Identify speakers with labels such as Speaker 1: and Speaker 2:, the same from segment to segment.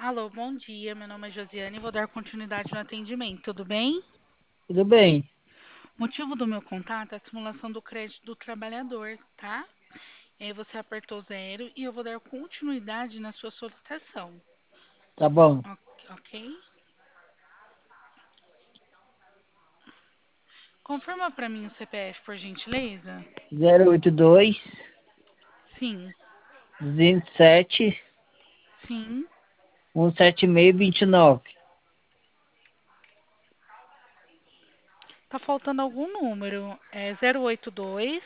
Speaker 1: Alô, bom dia. Meu nome é Josiane e vou dar continuidade no atendimento. Tudo bem?
Speaker 2: Tudo bem,
Speaker 1: O motivo do meu contato é a simulação do crédito do trabalhador, tá? E aí você apertou zero e eu vou dar continuidade na sua solicitação.
Speaker 2: tá bom.
Speaker 1: Ok? Confirma para mim o CPF, por gentileza?
Speaker 2: 082
Speaker 1: Sim,
Speaker 2: 207
Speaker 1: sim.
Speaker 2: 17629.
Speaker 1: Tá faltando algum número. É 082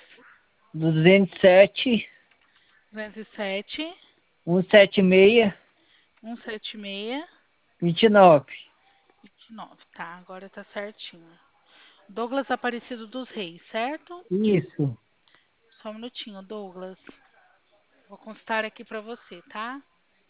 Speaker 2: 207
Speaker 1: 207
Speaker 2: 176
Speaker 1: 176
Speaker 2: 29.
Speaker 1: 29. Tá, agora tá certinho. Douglas Aparecido dos Reis, certo?
Speaker 2: Isso.
Speaker 1: Só um minutinho, Douglas. Vou constar aqui para você, tá?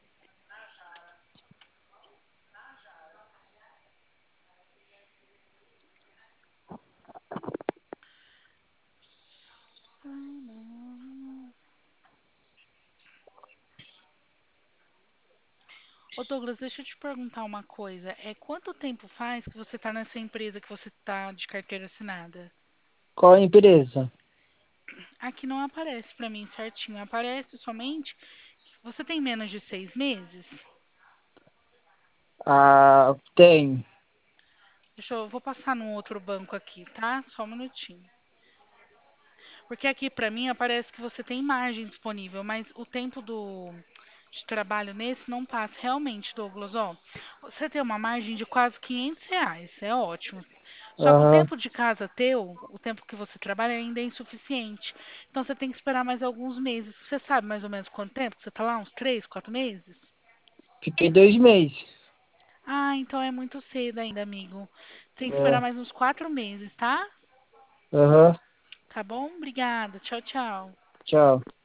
Speaker 1: Ô Douglas, deixa eu te perguntar uma coisa. Quanto tempo faz que você está nessa empresa que você está de carteira assinada?
Speaker 2: Qual a empresa?
Speaker 1: Aqui não aparece para mim certinho. Aparece somente. Você tem menos de 6 meses?
Speaker 2: Ah, tem.
Speaker 1: Vou passar num outro banco aqui, tá? Só um minutinho. Porque aqui para mim aparece que você tem margem disponível, mas o tempo de trabalho nesse não passa. Realmente, Douglas, ó, você tem uma margem de quase R$ 500, é ótimo. Só que o
Speaker 2: Aham.
Speaker 1: tempo de casa teu, o tempo que você trabalha ainda é insuficiente. Então você tem que esperar mais alguns meses. Você sabe mais ou menos quanto tempo que você tá lá? Uns 3, 4 meses?
Speaker 2: Fiquei 2 meses.
Speaker 1: Ah, então é muito cedo ainda, amigo. Tem que esperar
Speaker 2: É.
Speaker 1: mais uns 4 meses, tá?
Speaker 2: Aham.
Speaker 1: Tá bom? Obrigada. Tchau, tchau.
Speaker 2: Tchau.